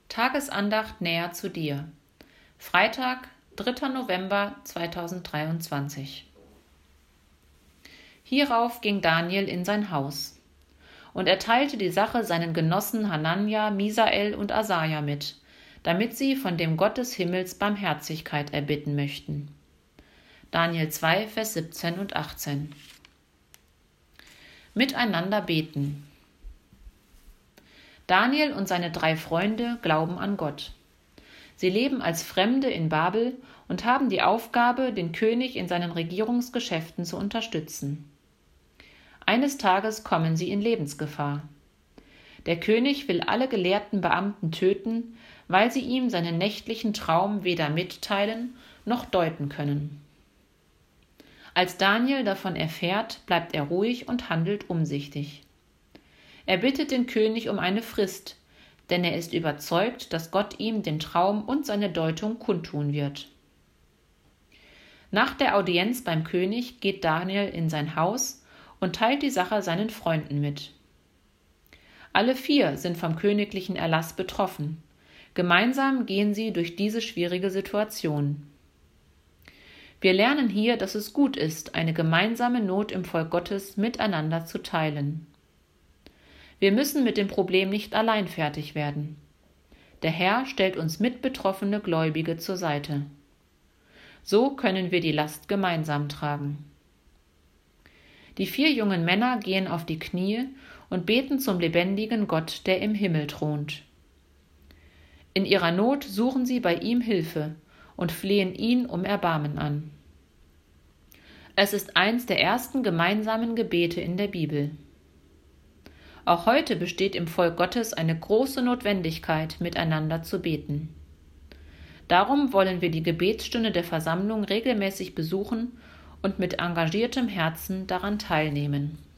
Tagesandacht näher zu dir. Freitag, 3. November 2023. Hierauf ging Daniel in sein Haus. Und er teilte die Sache seinen Genossen Hanania, Misael und Asaja mit, damit sie von dem Gott des Himmels Barmherzigkeit erbitten möchten. Daniel 2, Vers 17 und 18. Miteinander beten. Daniel und seine 3 Freunde glauben an Gott. Sie leben als Fremde in Babel und haben die Aufgabe, den König in seinen Regierungsgeschäften zu unterstützen. Eines Tages kommen sie in Lebensgefahr. Der König will alle gelehrten Beamten töten, weil sie ihm seinen nächtlichen Traum weder mitteilen noch deuten können. Als Daniel davon erfährt, bleibt er ruhig und handelt umsichtig. Er bittet den König um eine Frist, denn er ist überzeugt, dass Gott ihm den Traum und seine Deutung kundtun wird. Nach der Audienz beim König geht Daniel in sein Haus und teilt die Sache seinen Freunden mit. Alle 4 sind vom königlichen Erlass betroffen. Gemeinsam gehen sie durch diese schwierige Situation. Wir lernen hier, dass es gut ist, eine gemeinsame Not im Volk Gottes miteinander zu teilen. Wir müssen mit dem Problem nicht allein fertig werden. Der Herr stellt uns mitbetroffene Gläubige zur Seite. So können wir die Last gemeinsam tragen. Die 4 jungen Männer gehen auf die Knie und beten zum lebendigen Gott, der im Himmel thront. In ihrer Not suchen sie bei ihm Hilfe und flehen ihn um Erbarmen an. Es ist eins der ersten gemeinsamen Gebete in der Bibel. Auch heute besteht im Volk Gottes eine große Notwendigkeit, miteinander zu beten. Darum wollen wir die Gebetsstunde der Versammlung regelmäßig besuchen und mit engagiertem Herzen daran teilnehmen.